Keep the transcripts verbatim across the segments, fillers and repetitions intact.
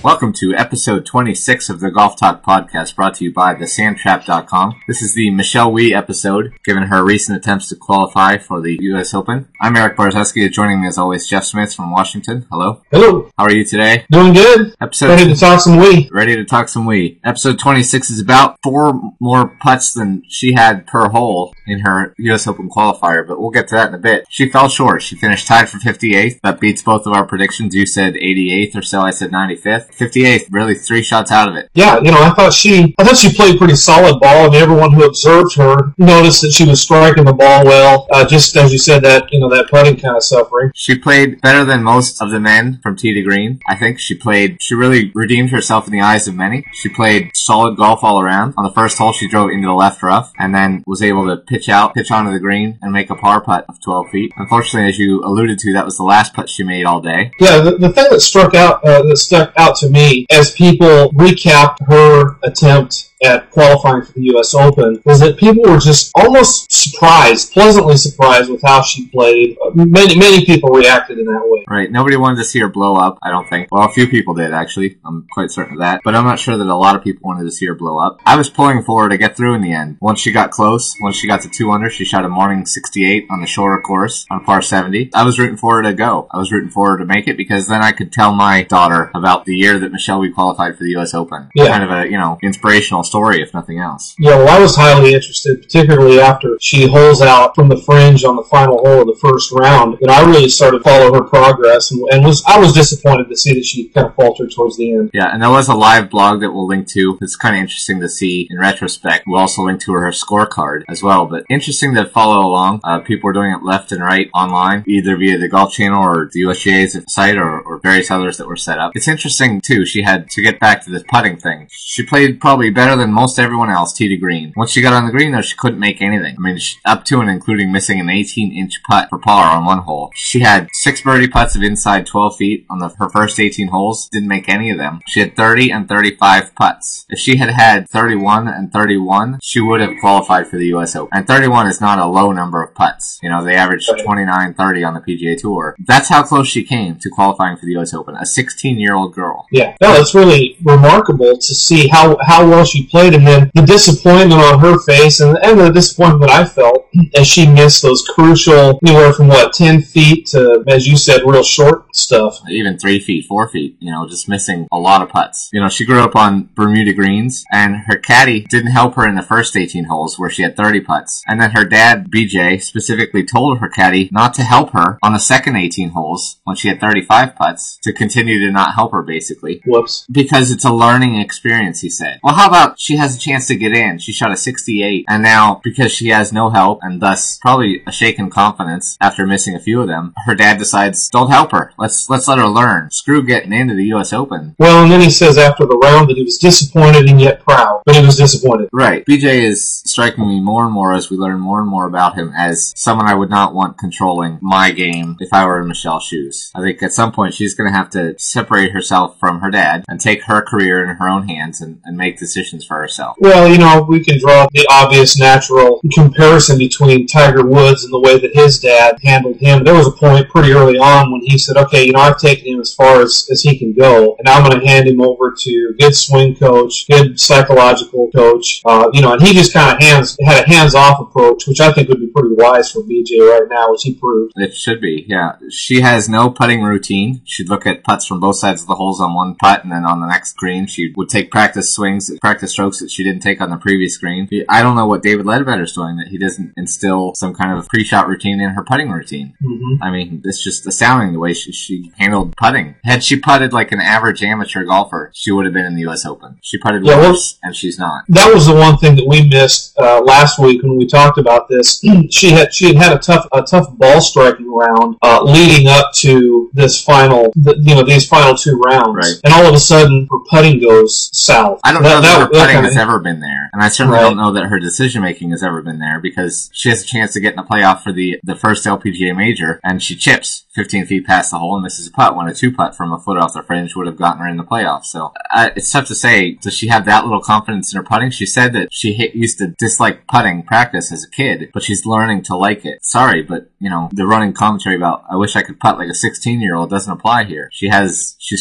Welcome to episode twenty-six of the Golf Talk podcast, brought to you by the sand trap dot com. This is the Michelle Wie episode, given her recent attempts to qualify for the U S Open. I'm Eric Barzeski. Joining me as always, Jeff Smith from Washington. Hello. Hello. How are you today? Doing good. Episode Ready to talk some Wii. Ready to talk some Wii. Episode twenty-six is about four more putts than she had per hole in her U S Open qualifier, but we'll get to that in a bit. She fell short. She finished tied for fifty-eighth. That beats both of our predictions. You said eighty-eighth or so. I said ninety-fifth. fifty-eighth, really three shots out of it. Yeah, you know, I thought she, I thought she played pretty solid ball. I mean, everyone who observed her noticed that she was striking the ball well. Uh, just as you said, that you know, that putting kind of suffering. She played better than most of the men from tee to green. I think she played. She really redeemed herself in the eyes of many. She played solid golf all around. On the first hole, she drove into the left rough and then was able to pitch out, pitch onto the green, and make a par putt of twelve feet. Unfortunately, as you alluded to, that was the last putt she made all day. Yeah, the, the thing that struck out, uh, that stuck out to me as people recapped her attempt at qualifying for the U S Open was that people were just almost surprised, pleasantly surprised with how she played. Many, many people reacted in that way. Right. Nobody wanted to see her blow up, I don't think. Well, a few people did, actually. I'm quite certain of that. But I'm not sure that a lot of people wanted to see her blow up. I was pulling for her to get through in the end. Once she got close, once she got to two under, she shot a morning sixty-eight on the shorter course on par seventy. I was rooting for her to go. I was rooting for her to make it because then I could tell my daughter about the year that Michelle Wie qualified for the U S Open. Yeah. Kind of a, you know, inspirational story, if nothing else. Yeah, well, I was highly interested, particularly after she holes out from the fringe on the final hole of the first round. And I really started to follow her progress, and, and was I was disappointed to see that she kind of faltered towards the end. Yeah, and there was a live blog that we'll link to. It's kind of interesting to see in retrospect. We'll also link to her, her scorecard as well, but interesting to follow along. Uh, people were doing it left and right online, either via the Golf Channel or the U S G A's site or, or various others that were set up. It's interesting, too. She had to get back to this putting thing. She played probably better than most everyone else, tee to green. Once she got on the green, though, she couldn't make anything. I mean, she, up to and including missing an eighteen inch putt for par on one hole. She had six birdie putts of inside twelve feet on the, her first eighteen holes. Didn't make any of them. She had thirty and thirty-five putts. If she had had thirty-one and thirty-one, she would have qualified for the U S Open. And thirty-one is not a low number of putts. You know, they average twenty-nine, thirty on the P G A Tour. That's how close she came to qualifying for the U S Open. A sixteen-year-old girl. Yeah, no, it's really remarkable to see how, how well she played, and then the disappointment on her face, and, and the disappointment I felt as she missed those crucial, anywhere from, what, ten feet to, as you said, real short stuff. Even three feet, four feet, you know, just missing a lot of putts. You know, she grew up on Bermuda greens, and her caddy didn't help her in the first eighteen holes where she had thirty putts. And then her dad, B J, specifically told her caddy not to help her on the second eighteen holes when she had thirty-five putts, to continue to not help her, basically. Whoops. Because it's a learning experience, he said. Well, how about she has a chance to get in? She shot a sixty-eight, and now, because she has no help, and thus probably a shaken confidence after missing a few of them, her dad decides, don't help her. Let's let's let her learn. Screw getting into the U S Open. Well, and then he says after the round that he was disappointed and yet proud, but he was disappointed. Right. B J is striking me more and more as we learn more and more about him as someone I would not want controlling my game if I were in Michelle's shoes. I think at some point she's going to have to separate herself from her dad and take her career in her own hands and, and make decisions for herself. Well, you know, we can draw the obvious natural comparison between Tiger Woods and the way that his dad handled him. There was a point pretty early on when he said, okay, you know, I've taken him as far as, as he can go, and I'm going to hand him over to good swing coach, good psychological coach, uh, you know, and he just kind of hands had a hands-off approach, which I think would be pretty wise for B J right now, which he proved. It should be, yeah. She has no putting routine. She'd look at putts from both sides of the holes on one putt, and then on the next green, she would take practice swings, practice strokes that she didn't take on the previous green. I don't know what David Ledbetter's doing that he doesn't instill some kind of pre-shot routine in her putting routine. Mm-hmm. I mean, it's just astounding the way she, she handled putting. Had she putted like an average amateur golfer, she would have been in the U S Open. She putted yeah, worse, well, and she's not. That was the one thing that we missed uh, last week when we talked about this. she had she had had a tough a tough ball striking round uh, leading up to this final, the, you know, these final two rounds, right. And all of a sudden her putting goes south. I don't that, know that, that her that putting kinda, has ever been there, and I certainly right. don't know that her decision making has ever been there because she has a chance to get in the playoff for the the first L P G A major, and she chips fifteen feet past the hole and misses a putt when a two putt from a foot off the fringe would have gotten her in the playoff. So uh, it's tough to say. Does she have that little confidence in her putting? She said that she hit, used to dislike putting practice as a kid, but she's learning to like it. Sorry, but you know the running commentary about I wish I could putt like a sixteen year old doesn't apply here. She has she's full of feet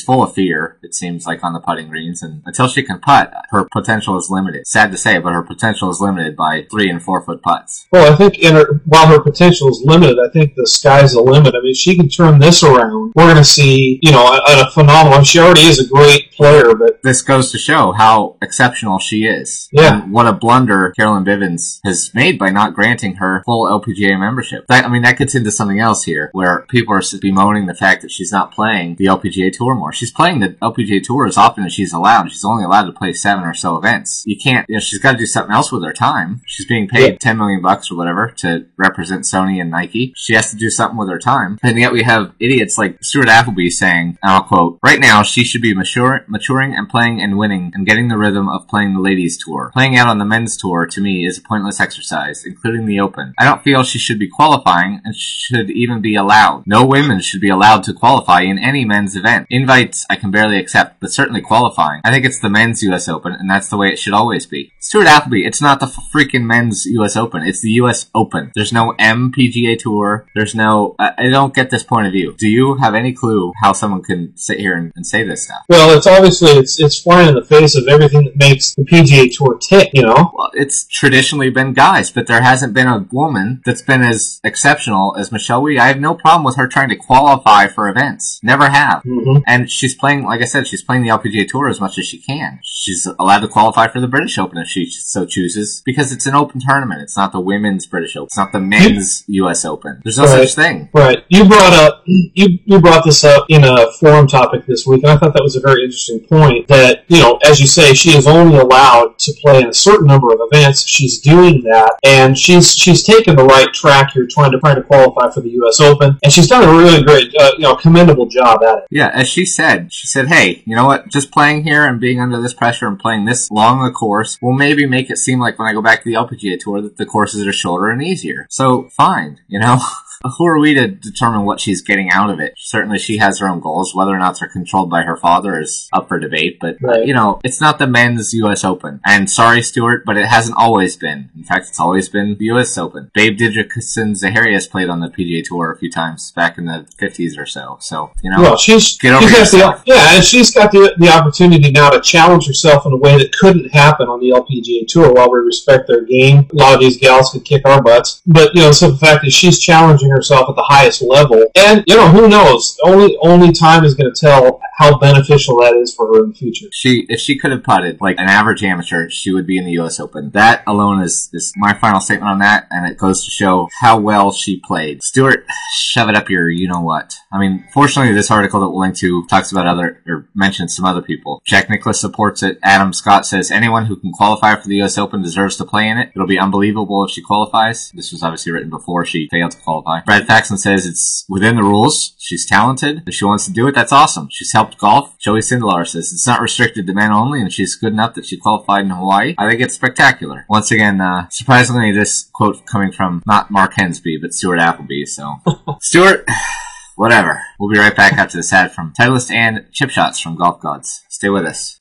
year, it seems like, on the putting greens. And until she can putt, her potential is limited. Sad to say, but her potential is limited by three and four foot putts. Well, I think in her, while her potential is limited, I think the sky's the limit. I mean, if she can turn this around, we're going to see, you know, a, a phenomenal. She already is a great player, but this goes to show how exceptional she is. Yeah. And what a blunder Carolyn Bivens has made by not granting her full L P G A membership. That, I mean, that gets into something else here, where people are bemoaning the fact that she's not playing the L P G A Tour more. She's playing the L P G A Tour as often as she's allowed. She's only allowed to play seven or so events. You can't, you know, she's got to do something else with her time. She's being paid yeah. ten million bucks or whatever to represent Sony and Nike. She has to do something with her time. And yet we have idiots like Stuart Appleby saying, and I'll quote, "Right now she should be mature, maturing and playing and winning and getting the rhythm of playing the ladies tour. Playing out on the men's tour to me is a pointless exercise, including the Open. I don't feel she should be qualifying and should even be allowed. No women should be allowed to qualify in any men's event. Invites I can barely accept, but certainly qualifying. I think it's the men's U S Open, and that's the way it should always be." Stuart Appleby, it's not the freaking men's U S Open. It's the U S Open. There's no M P G A Tour. There's no... I, I don't get this point of view. Do you have any clue how someone can sit here and, and say this stuff? Well, it's obviously, it's it's flying in the face of everything that makes the P G A Tour tick, you know? Well, it's traditionally been guys, but there hasn't been a woman that's been as exceptional as Michelle Wie. I have no problem with her trying to qualify for events. Never have. Mm-hmm. And she's playing, like I said, she's playing the L P G A Tour as much as she can. She's allowed to qualify for the British Open if she so chooses, because it's an open tournament. It's not the women's British Open. It's not the men's U S Open. There's no right. such thing. Right. You brought up, you, you brought this up in a forum topic this week, and I thought that was a very interesting point that, you know, as you say, she is only allowed to play in a certain number of events. She's doing that, and she's she's taken the right track here, trying to trying to qualify for the U S Open, and she's done a really great, uh, you know, commendable job at it. Yeah, as she said, she said, "Hey, you know what? Just playing here and being under this pressure and playing this long a course will maybe make it seem like when I go back to the L P G A Tour that the courses are shorter and easier. So fine, you know." Who are we to determine what she's getting out of it? Certainly she has her own goals. Whether or not they're controlled by her father is up for debate. But, right. you know, it's not the men's U S Open. And sorry, Stuart, but it hasn't always been. In fact, it's always been the U S Open. Babe Didrikson Zaharias played on the P G A Tour a few times back in the fifties or so. So, you know, well, she's, get over she's yourself. Got the, yeah, and she's got the, the opportunity now to challenge herself in a way that couldn't happen on the L P G A Tour. While we respect their game, a lot of these gals could kick our butts. But, you know, so the fact that she's challenging herself at the highest level, and you know, who knows? Only only time is going to tell how beneficial that is for her in the future. She, if she could have putted like an average amateur, she would be in the U S Open. That alone is is my final statement on that, and it goes to show how well she played. Stuart, shove it up your you know what. I mean, fortunately, this article that we'll link to talks about other or mentions some other people. Jack Nicklaus supports it. Adam Scott says anyone who can qualify for the U S Open deserves to play in it. It'll be unbelievable if she qualifies. This was obviously written before she failed to qualify. Brad Faxon says it's within the rules. She's talented. If she wants to do it, that's awesome. She's helped golf. Joey Sindelar says it's not restricted to men only, and she's good enough that she qualified in Hawaii. I think it's spectacular. Once again, uh, surprisingly, this quote coming from not Mark Hensby, but Stuart Appleby. So, Stuart, whatever. We'll be right back after this ad from Titleist and Chip Shots from Golf Gods. Stay with us.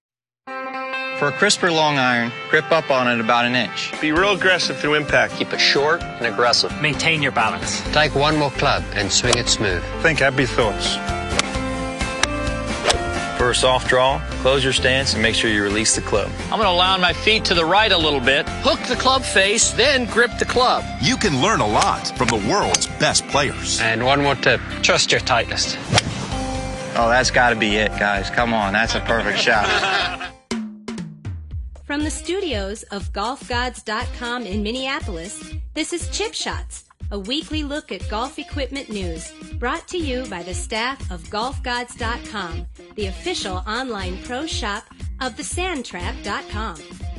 For a crisper long iron, grip up on it about an inch. Be real aggressive through impact. Keep it short and aggressive. Maintain your balance. Take one more club and swing it smooth. Think happy thoughts. For a soft draw, close your stance and make sure you release the club. I'm going to lounge my feet to the right a little bit, hook the club face, then grip the club. You can learn a lot from the world's best players. And one more tip. Trust your Titleist. Oh, that's got to be it, guys. Come on, that's a perfect shot. From the studios of golf gods dot com in Minneapolis, this is Chip Shots, a weekly look at golf equipment news, brought to you by the staff of golf gods dot com, the official online pro shop of the sand trap dot com.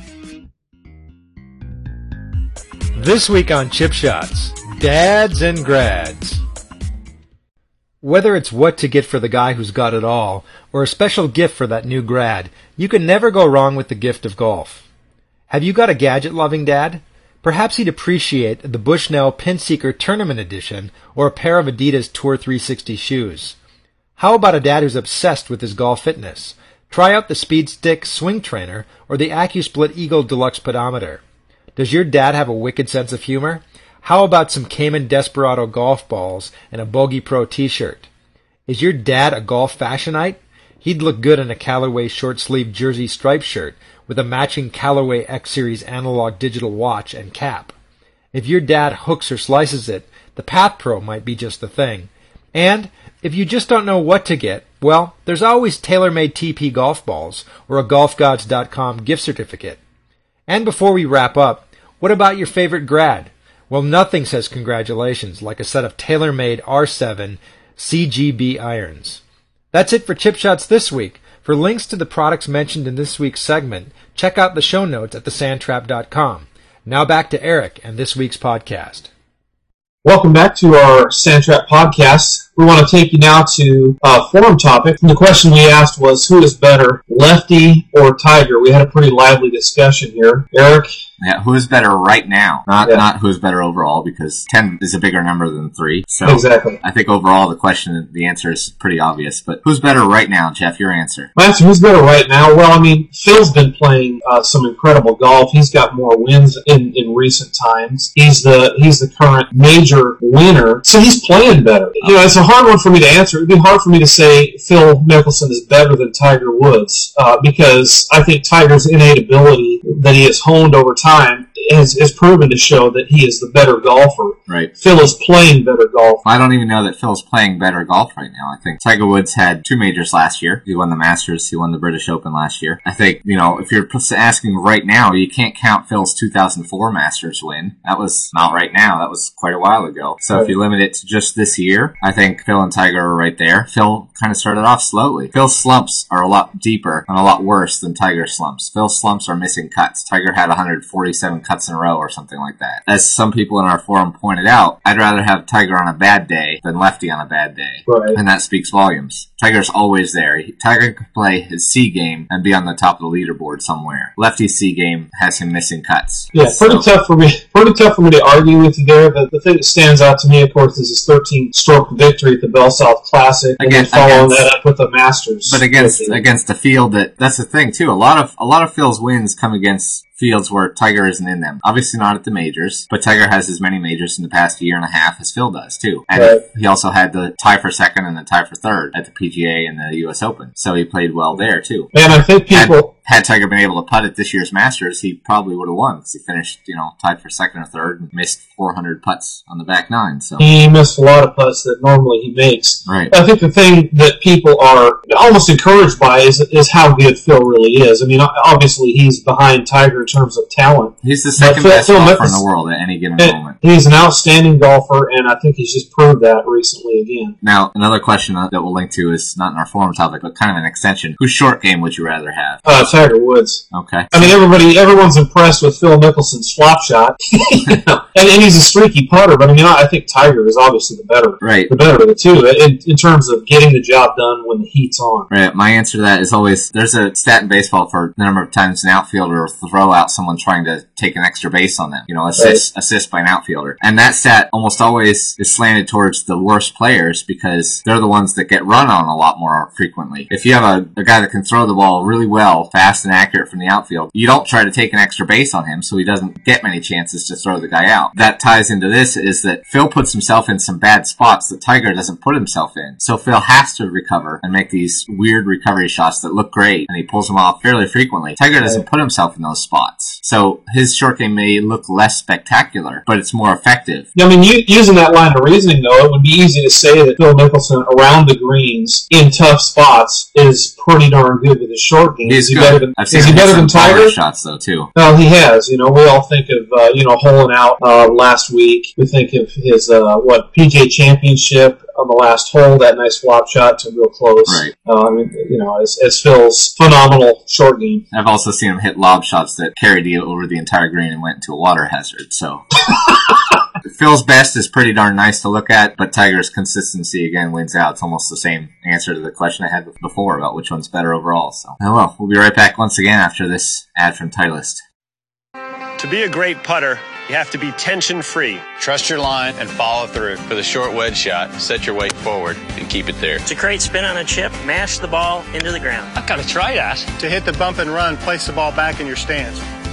This week on Chip Shots, dads and grads. Whether it's what to get for the guy who's got it all, or a special gift for that new grad, you can never go wrong with the gift of golf. Have you got a gadget-loving dad? Perhaps he'd appreciate the Bushnell Pinseeker Tournament Edition or a pair of Adidas Tour three sixty shoes. How about a dad who's obsessed with his golf fitness? Try out the Speedstick Swing Trainer or the AccuSplit Eagle Deluxe Pedometer. Does your dad have a wicked sense of humor? How about some Cayman Desperado golf balls and a Bogey Pro t-shirt? Is your dad a golf fashionite? He'd look good in a Callaway short-sleeved jersey striped shirt with a matching Callaway X-Series analog digital watch and cap. If your dad hooks or slices it, the Path Pro might be just the thing. And if you just don't know what to get, well, there's always tailor-made T P golf balls or a golf gods dot com gift certificate. And before we wrap up, what about your favorite grad? Well, nothing says congratulations like a set of tailor-made R seven C G B irons. That's it for Chip Shots this week. For links to the products mentioned in this week's segment, check out the show notes at the sand trap dot com. Now back to Eric and this week's podcast. Welcome back to our Sandtrap podcast. We want to take you now to a forum topic. And the question we asked was, who is better, Lefty or Tiger? We had a pretty lively discussion here. Eric? Yeah, who is better right now? Not yeah. not who is better overall, because ten is a bigger number than three. So exactly. I think overall the question, the answer is pretty obvious. But who's better right now, Jeff? Your answer. My answer, who's better right now? Well, I mean, Phil's been playing uh, some incredible golf. He's got more wins in, in recent times. He's the he's the current major winner, so he's playing better. You know, it's a hard one for me to answer. It'd be hard for me to say Phil Mickelson is better than Tiger Woods uh, because I think Tiger's innate ability that he has honed over time Has, has proven to show that he is the better golfer. Right. Phil is playing better golf. I don't even know that Phil's playing better golf right now. I think Tiger Woods had two majors last year. He won the Masters. He won the British Open last year. I think, you know, if you're asking right now, you can't count Phil's two thousand four Masters win. That was not right now. That was quite a while ago. So right. If you limit it to just this year, I think Phil and Tiger are right there. Phil kind of started off slowly. Phil's slumps are a lot deeper and a lot worse than Tiger's slumps. Phil's slumps are missing cuts. Tiger had one hundred forty-seven cuts in a row or something like that. As some people in our forum pointed out, I'd rather have Tiger on a bad day than Lefty on a bad day. Right. And that speaks volumes. Tiger's always there. He, Tiger could play his C game and be on the top of the leaderboard somewhere. Lefty's C game has him missing cuts. Yeah, so, pretty tough for me. Pretty tough for me to argue with you there. The, the thing that stands out to me, of course, is his thirteen-stroke victory at the Bell South Classic, and again, then following against, that up with the Masters. But against against a field that that's the thing too. A lot of a lot of Phil's wins come against fields where Tiger isn't in them. Obviously not at the majors, but Tiger has as many majors in the past year and a half as Phil does too. And right. he also had the tie for second and the tie for third at the P G A and the U S Open. So he played well there too. And I think people... Had, had Tiger been able to putt at this year's Masters, he probably would have won because he finished, you know, tied for second or third and missed four hundred putts on the back nine. So he missed a lot of putts that normally he makes. Right. I think the thing that people are almost encouraged by is is how good Phil really is. I mean, obviously he's behind Tiger in terms of talent. He's the second Phil, best Phil golfer Mickelson, in the world at any given it, moment. He's an outstanding golfer, and I think he's just proved that recently again. Now, another question that we'll link to is not in our forum topic, but kind of an extension. Whose short game would you rather have? Uh, Tiger Woods. Okay. I mean, everybody, everyone's impressed with Phil Mickelson's flop shot, you know, and, and he's a streaky putter. But I mean, I think Tiger is obviously the better, right? The better of the two in, in terms of getting the job done when the heat's on. Right. My answer to that is always there's a stat in baseball for the number of times an outfielder will throw out someone trying to take an extra base on them. You know, assist right. assist by an outfielder, and that stat almost always is slanted towards the worst players because they're the ones that get run on a lot more frequently. If you have a, a guy that can throw the ball really well, fast and accurate from the outfield, you don't try to take an extra base on him so he doesn't get many chances to throw the guy out. That ties into this is that Phil puts himself in some bad spots that Tiger doesn't put himself in. So Phil has to recover and make these weird recovery shots that look great, and he pulls them off fairly frequently. Tiger doesn't put himself in those spots. So his short game may look less spectacular, but it's more effective. Yeah, I mean, you, using that line of reasoning, though, it would be easy to say that Phil Mickelson around the greens in tough spots is pretty darn good with his short game. He's is he good. better than, I've seen is he better than Tiger? Shots though too. Well, he has. You know, we all think of uh, you know holing out uh, last week. We think of his uh, what P G A Championship on the last hole, that nice flop shot to real close. Right. Uh, I mean, you know, as, as Phil's phenomenal short game. I've also seen him hit lob shots that carried you over the entire green and went into a water hazard. So. Phil's best is pretty darn nice to look at, but Tiger's consistency again wins out. It's almost the same answer to the question I had before about which one's better overall. So, oh well, we'll be right back once again after this ad from Titleist. To be a great putter, you have to be tension-free. Trust your line and follow through. For the short wedge shot, set your weight forward and keep it there. To create spin on a chip, mash the ball into the ground. I've got to try that. To hit the bump and run, place the ball back in your stance.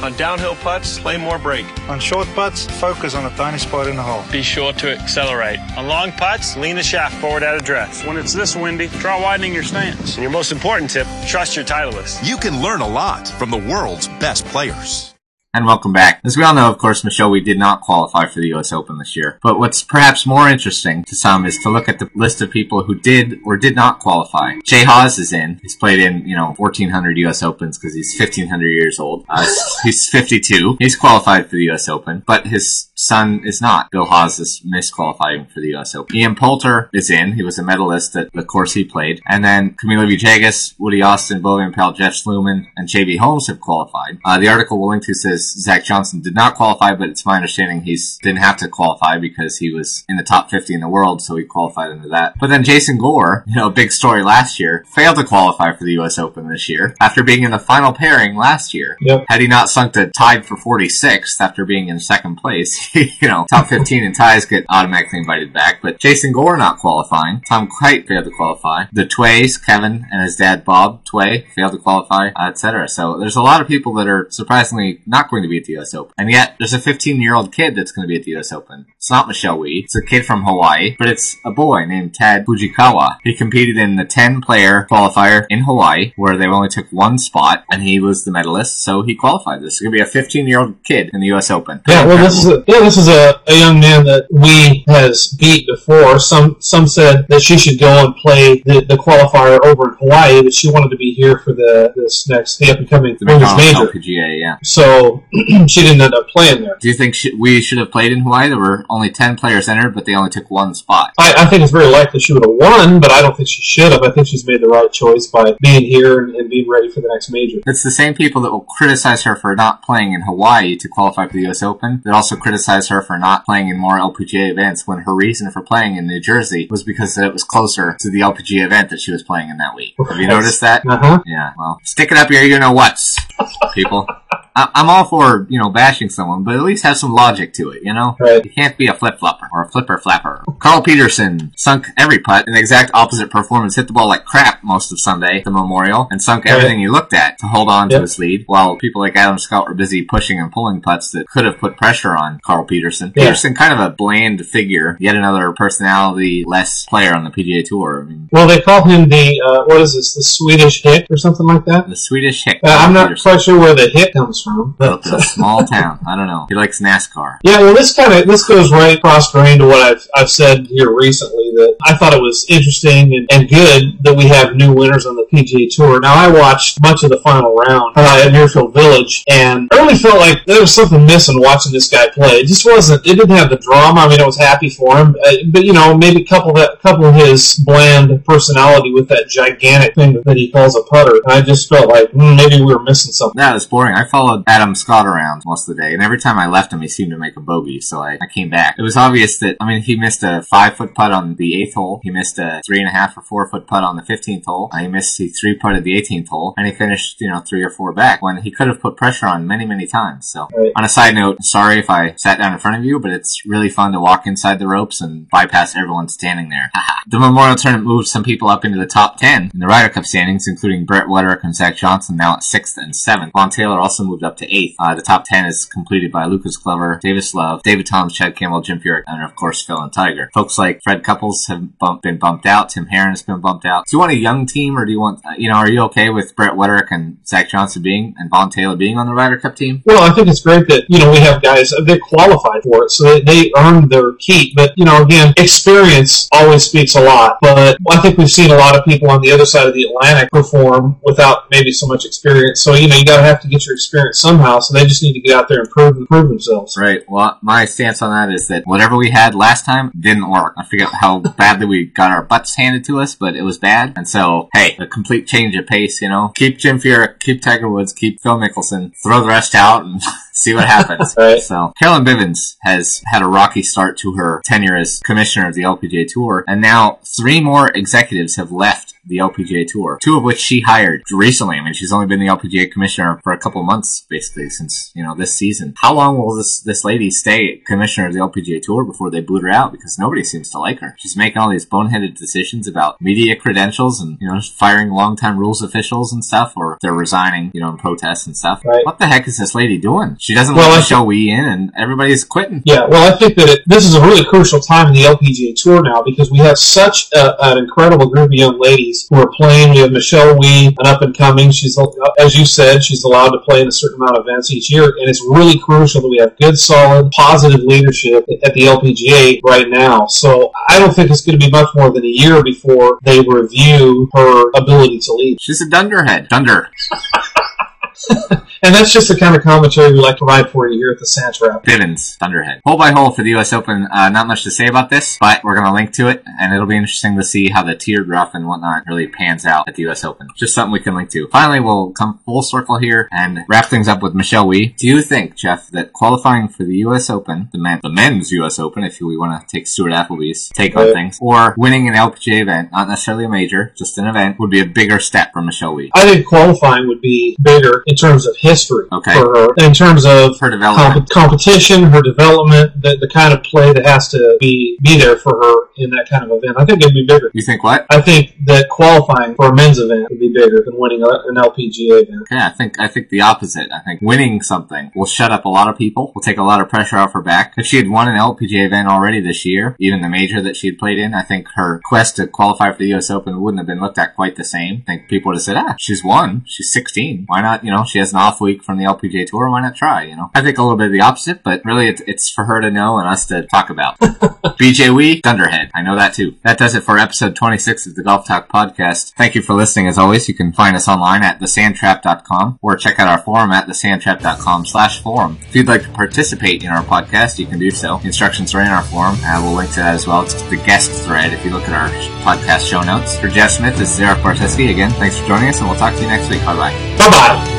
On downhill putts, lay more brake. On short putts, focus on a tiny spot in the hole. Be sure to accelerate. On long putts, lean the shaft forward at address. When it's this windy, try widening your stance. And your most important tip, trust your Titleist. You can learn a lot from the world's best players. And welcome back. As we all know, of course, Michelle, we did not qualify for the U S Open this year. But what's perhaps more interesting to some is to look at the list of people who did or did not qualify. Jay Haas is in. He's played in, you know, fourteen hundred U S Opens because he's fifteen hundred years old. Uh, he's fifty-two. He's qualified for the U S Open, but his son is not. Bill Haas is misqualifying for the U S Open. Ian Poulter is in. He was a medalist at the course he played. And then Camilo Villegas, Woody Austin, Bo Van Pelt, Jeff Sluman, and J B Holmes have qualified. Uh, the article we'll link to says Zach Johnson did not qualify, but it's my understanding he didn't have to qualify because he was in the top fifty in the world, so he qualified under that. But then Jason Gore, you know, a big story last year, failed to qualify for the U S Open this year after being in the final pairing last year. Yep. Had he not sunk to tied for forty-sixth after being in second place, you know, top fifteen and ties get automatically invited back. But Jason Gore not qualifying. Tom Kite failed to qualify. The Tways, Kevin and his dad Bob Tway, failed to qualify, uh, et cetera. So there's a lot of people that are surprisingly not going to be at the U S Open. And yet, there's a fifteen-year-old kid that's going to be at the U S Open. It's not Michelle Wie. It's a kid from Hawaii, but it's a boy named Tad Fujikawa. He competed in the ten-player qualifier in Hawaii, where they only took one spot, and he was the medalist, so he qualified. This is going to be a fifteen-year-old kid in the U S Open. Yeah, well, this is a, yeah, this is a, a young man that we has beat before. Some some said that she should go and play the, the qualifier over in Hawaii, but she wanted to be here for the this next the up and coming women's major. L P G A, yeah. So she didn't end up playing there. Do you think sh- we should have played in Hawaii? There were only ten players entered, but they only took one spot. I, I think it's very likely she would have won, but I don't think she should have. I think she's made the right choice by being here and, and being ready for the next major. It's the same people that will criticize her for not playing in Hawaii to qualify for the U S Open that also criticize her for not playing in more L P G A events when her reason for playing in New Jersey was because it was closer to the L P G A event that she was playing in that week. Have you noticed that? Uh-huh. Yeah, well, stick it up your you-know-whats, people. I'm all for, you know, bashing someone, but at least have some logic to it, you know? Right. You can't be a flip-flopper or a flipper-flapper. Carl Peterson sunk every putt in the exact opposite performance, hit the ball like crap most of Sunday at the Memorial, and sunk everything right. he looked at to hold on yep. to his lead, while people like Adam Scott were busy pushing and pulling putts that could have put pressure on Carl Peterson. Yeah. Peterson, kind of a bland figure, yet another personality-less player on the P G A Tour. I mean, well, they call him the, uh, what is this, the Swedish Hick or something like that? The Swedish Hick. Uh, I'm not Peterson. quite sure where the Hick comes from. But it's a small town. I don't know. He likes NASCAR. Yeah, well, this kind of this goes right cross grain to what I've I've said here recently. That I thought it was interesting and, and good that we have new winners on the P G A Tour. Now, I watched much of the final round uh, at Muirfield Village, and I really felt like there was something missing watching this guy play. It just wasn't. It didn't have the drama. I mean, I was happy for him, uh, but you know, maybe couple that couple of his bland personality with that gigantic thing that he calls a putter. And I just felt like mm, maybe we were missing something. That was boring. I followed Adam Scott around most of the day, and every time I left him, he seemed to make a bogey, so I, I came back. It was obvious that, I mean, he missed a five-foot putt on the eighth hole, he missed a three-and-a-half or four-foot putt on the fifteenth hole, uh, he missed the three-putted the eighteenth hole, and he finished, you know, three or four back, when he could have put pressure on many, many times. So, right. On a side note, sorry if I sat down in front of you, but it's really fun to walk inside the ropes and bypass everyone standing there. The Memorial Tournament moved some people up into the top ten in the Ryder Cup standings, including Brett Wederick and Zach Johnson, now at sixth and seventh. Vaughn Taylor also moved up to eighth. Uh, the top ten is completed by Lucas Glover, Davis Love, David Toms, Chad Campbell, Jim Furyk, and of course Phil and Tiger. Folks like Fred Couples have bump, been bumped out. Tim Herron has been bumped out. Do you want a young team, or do you want, uh, you know, are you okay with Brett Wederick and Zach Johnson being, and Vaughn Taylor being on the Ryder Cup team? Well, I think it's great that, you know, we have guys, they qualified for it, so they, they earned their keep. But, you know, again, experience always speaks a lot. But I think we've seen a lot of people on the other side of the Atlantic perform without maybe so much experience. So, you know, you got to have to get your experience somehow, so they just need to get out there and prove and prove themselves. Right. Well, my stance on that is that whatever we had last time didn't work. I forget how badly we got our butts handed to us, but it was bad. And so, hey, a complete change of pace, you know. Keep Jim Furyk, keep Tiger Woods, keep Phil Mickelson, throw the rest out, and see what happens. Right. So, Carolyn Bivens has had a rocky start to her tenure as commissioner of the L P G A Tour, and now three more executives have left the L P G A Tour, two of which she hired recently. I mean, she's only been the L P G A commissioner for a couple months, basically, since, you know, this season. How long will this, this lady stay commissioner of the L P G A Tour before they boot her out? Because nobody seems to like her. She's making all these boneheaded decisions about media credentials and, you know, firing longtime rules officials and stuff, or they're resigning, you know, in protests and stuff. Right. What the heck is this lady doing? She doesn't well, let Michelle Wie in, and everybody's quitting. Yeah, well, I think that it, this is a really crucial time in the L P G A Tour now, because we have such a, an incredible group of young ladies who are playing. We have Michelle Wie, an up-and-coming. She's, as you said, she's allowed to play in a certain amount of events each year, and it's really crucial that we have good, solid, positive leadership at the L P G A right now. So I don't think it's going to be much more than a year before they review her ability to lead. She's a dunderhead. Dunder. And that's just the kind of commentary we like to provide for you here at the Sand Trap. Bivens, Thunderhead. Hole by hole for the U S Open. Uh, not much to say about this, but we're going to link to it, and it'll be interesting to see how the tiered rough and whatnot really pans out at the U S Open. Just something we can link to. Finally, we'll come full circle here and wrap things up with Michelle Wie. Do you think, Jeff, that qualifying for the U S Open, the, men, the men's U S Open, if we want to take Stuart Appleby's take on things, or winning an L P G A event, not necessarily a major, just an event, would be a bigger step for Michelle Wie? I think qualifying would be bigger in terms of history okay. for her, in terms of her development, comp- competition, her development, the, the kind of play that has to be be there for her in that kind of event. I think it'd be bigger. You think what? I think that qualifying for a men's event would be bigger than winning a, an L P G A event. Okay, I think I think the opposite. I think winning something will shut up a lot of people, will take a lot of pressure off her back. If she had won an L P G A event already this year, even the major that she had played in, I think her quest to qualify for the U S Open wouldn't have been looked at quite the same. I think people would have said, ah, she's won. She's sixteen. Why not, you know, she has an off week from the L P G A Tour. Why not try, you know? I think a little bit of the opposite, but really it's, it's for her to know and us to talk about. B J Wie, Dunderhead. I know that too. That does it for episode twenty-six of the Golf Talk Podcast. Thank you for listening. As always, you can find us online at the sand trap dot com or check out our forum at the sand trap dot com slash forum. If you'd like to participate in our podcast, you can do so. Instructions are in our forum. Uh, we'll link to that as well. It's the guest thread if you look at our podcast show notes. For Jeff Smith, this is Eric Barteski again. Thanks for joining us, and we'll talk to you next week. Bye-bye. Bye-bye.